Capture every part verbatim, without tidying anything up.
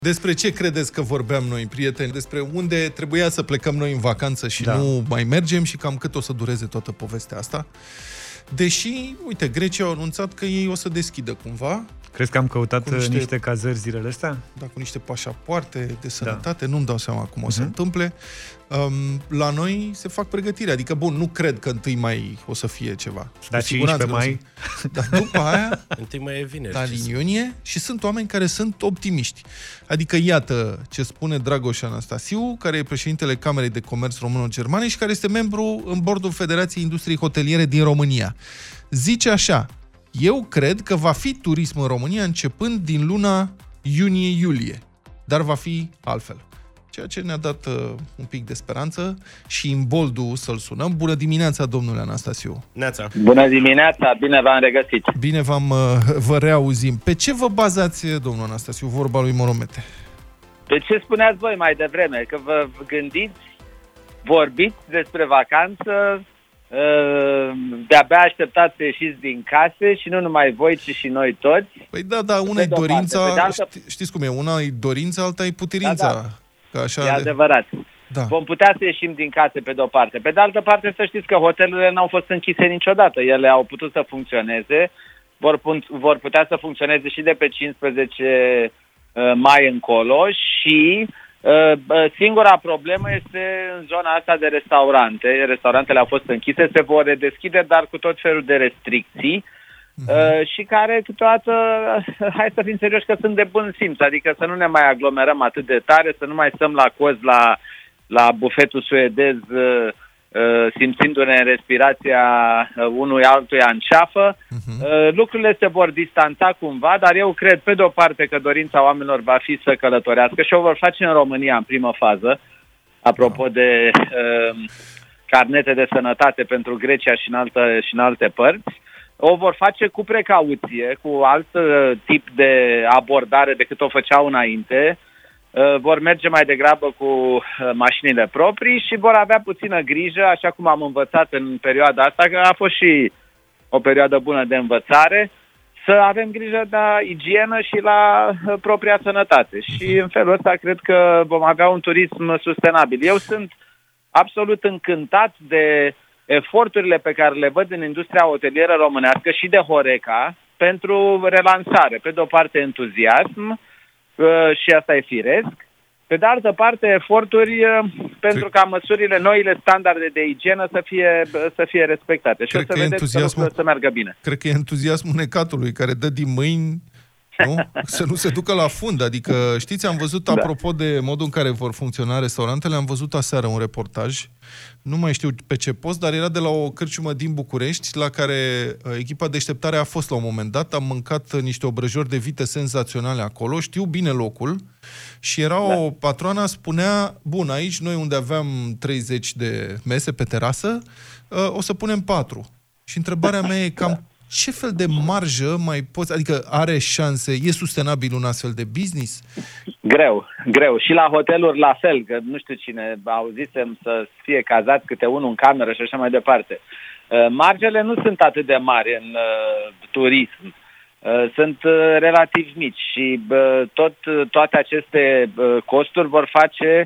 Despre ce credeți că vorbeam noi, prieteni? Despre unde trebuia să plecăm noi în vacanță și da. nu mai mergem și cam cât o să dureze toată povestea asta. Deși, uite, Grecia au anunțat că ei o să deschidă cumva. Crezi că am căutat niște, niște cazări zilele astea? Da, cu niște pașapoarte de sănătate, da. Nu-mi dau seama cum o să uh-huh. întâmple. Um, la noi se fac pregătiri, adică, bun, nu cred că întâi mai o să fie ceva. Dar cincisprezece mai? Dar după aia, întâi mai e vineri. Dar în iunie, și sunt oameni care sunt optimiști. Adică, iată ce spune Dragoș Anastasiu, care e președintele Camerei de Comerț Româno-Germane și care este membru în bordul Federației Industriei Hoteliere din România. Zice așa: eu cred că va fi turism în România începând din luna iunie-iulie, dar va fi altfel. Ceea ce ne-a dat uh, un pic de speranță și în boldul să-l sunăm. Bună dimineața, domnule Anastasiu! Neața! Bună dimineața! Bine v-am regăsit! Bine v-am, uh, vă reauzim. Pe ce vă bazați, domnul Anastasiu, vorba lui Moromete? Pe ce spuneați voi mai devreme? Că vă gândiți, vorbiți despre vacanță, de-abia așteptați să ieșiți din case și nu numai voi, ci și noi toți. Păi da, da, una e dorința, altă... ști, știți cum e, una e dorința, alta e putința. Da, da. Că așa e de... adevărat. Da. Vom putea să ieșim din case pe de-o parte. Pe de altă parte, să știți că hotelurile n-au fost închise niciodată. Ele au putut să funcționeze, vor, pun- vor putea să funcționeze și de pe cincisprezece mai încolo și... Singura problemă este în zona asta de restaurante. Restaurantele au fost închise, se vor redeschide, dar cu tot felul de restricții uh-huh. și care câteodată, hai să fim serioși, că sunt de bun simț, adică să nu ne mai aglomerăm atât de tare, să nu mai stăm la coz la, la bufetul suedez simțindu-ne în respirația unui altuia în ceafă. Uh-huh. Lucrurile se vor distanța cumva, dar eu cred pe de o parte că dorința oamenilor va fi să călătorească și o vor face în România în primă fază, apropo uh-huh. de uh, carnete de sănătate pentru Grecia și în, altă, și în alte părți. O vor face cu precauție, cu alt uh, tip de abordare decât o făceau înainte. Vor merge mai degrabă cu mașinile proprii și vor avea puțină grijă, așa cum am învățat în perioada asta, că a fost și o perioadă bună de învățare, să avem grijă la igienă și la propria sănătate. Și în felul ăsta cred că vom avea un turism sustenabil. Eu sunt absolut încântat de eforturile pe care le văd în industria hotelieră românească și de Horeca pentru relansare. Pe de o parte entuziasm, și asta e firesc. Pe de altă parte, eforturi pentru ca măsurile, noile standarde de igienă să fie, să fie respectate. Și o să vedeți că lucrurile să meargă bine. Cred că e entuziasmul necatului care dă din mâini, nu? Să nu se ducă la fund. Adică, știți, am văzut, da. Apropo de modul în care vor funcționa restaurantele, am văzut aseară un reportaj, nu mai știu pe ce post, dar era de la o cârciumă din București, la care echipa Deșteptare a fost la un moment dat, am mâncat niște obrăjori de vite senzaționale acolo, știu bine locul, și era da. O patroană, spunea, bun, aici noi unde aveam treizeci de mese pe terasă, o să punem patru. Și întrebarea mea e cam ce fel de marjă mai poți, adică are șanse, e sustenabil un astfel de business? Greu, greu. Și la hoteluri la fel, că nu știu cine, auzisem să fie cazat câte unul în cameră și așa mai departe. Marjele nu sunt atât de mari în uh, turism. Uh, sunt uh, relativ mici și uh, tot, toate aceste uh, costuri vor face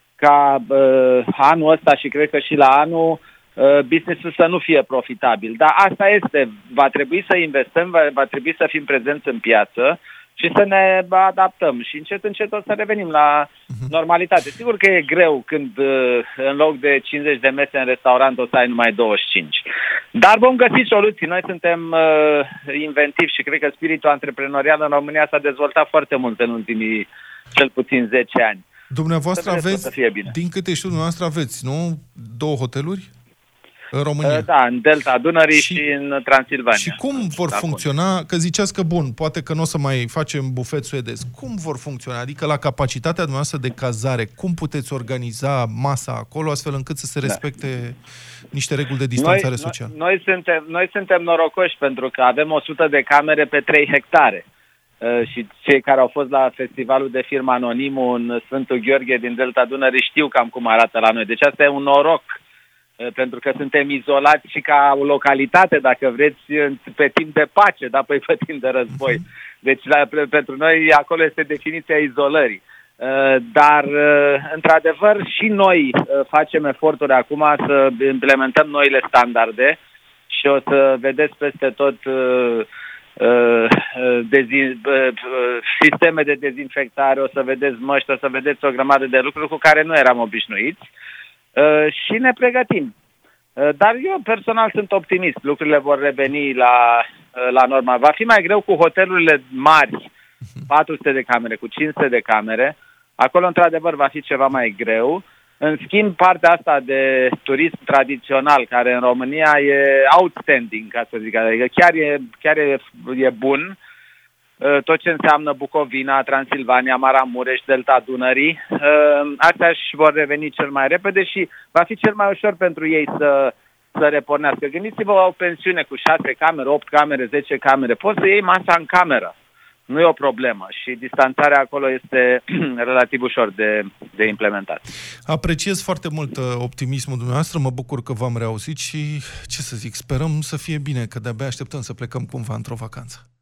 ca uh, anul ăsta și cred că și la anul business-ul să nu fie profitabil. Dar asta este. Va trebui să investăm, va, va trebui să fim prezenți în piață și să ne adaptăm. Și încet, încet o să revenim la normalitate. Sigur că e greu când în loc de cincizeci de mese în restaurant o să ai numai douăzeci și cinci. Dar vom găsi soluții. Noi suntem uh, inventivi și cred că spiritul antreprenorial în România s-a dezvoltat foarte mult în ultimii cel puțin zece ani. Dumneavoastră aveți, din câte știu dumneavoastră aveți, nu? Două hoteluri? În România. Da, în Delta Dunării și, și în Transilvania. Și cum vor funcționa, că ziceați că bun, poate că nu o să mai facem bufet suedez. Cum vor funcționa? Adică la capacitatea dumneavoastră de cazare, cum puteți organiza masa acolo astfel încât să se respecte da. niște reguli de distanțare noi, socială? Noi, noi, suntem, noi suntem norocoși pentru că avem o sută de camere pe trei hectare. Uh, și cei care au fost la festivalul de firmă Anonimul în Sfântul Gheorghe din Delta Dunării știu cam cum arată la noi. Deci asta e un noroc. Pentru că suntem izolați și ca o localitate, dacă vreți, pe timp de pace, dar pe timp de război. Deci la, pentru noi acolo este definiția izolării. Dar, într-adevăr, și noi facem eforturi acum să implementăm noile standarde și o să vedeți peste tot sisteme de dezinfectare, o să vedeți măști, o să vedeți o grămadă de lucruri cu care nu eram obișnuiți și ne pregătim. Dar eu personal sunt optimist, lucrurile vor reveni la, la normal. Va fi mai greu cu hotelurile mari, patru sute de camere, cu cinci sute de camere. Acolo, într-adevăr, va fi ceva mai greu. În schimb, partea asta de turism tradițional, care în România e outstanding, ca să zic, adică chiar e, chiar e, e bun, tot ce înseamnă Bucovina, Transilvania, Maramureș, Delta Dunării, astea își vor reveni cel mai repede și va fi cel mai ușor pentru ei să, să repornească. Gândiți-vă la o pensiune cu șase camere, opt camere, zece camere. Poți să iei masa în cameră. Nu e o problemă și distanțarea acolo este relativ ușor de, de implementat. Apreciez foarte mult optimismul dumneavoastră, mă bucur că v-am reauzit și, ce să zic, sperăm să fie bine, că de-abia așteptăm să plecăm cumva într-o vacanță.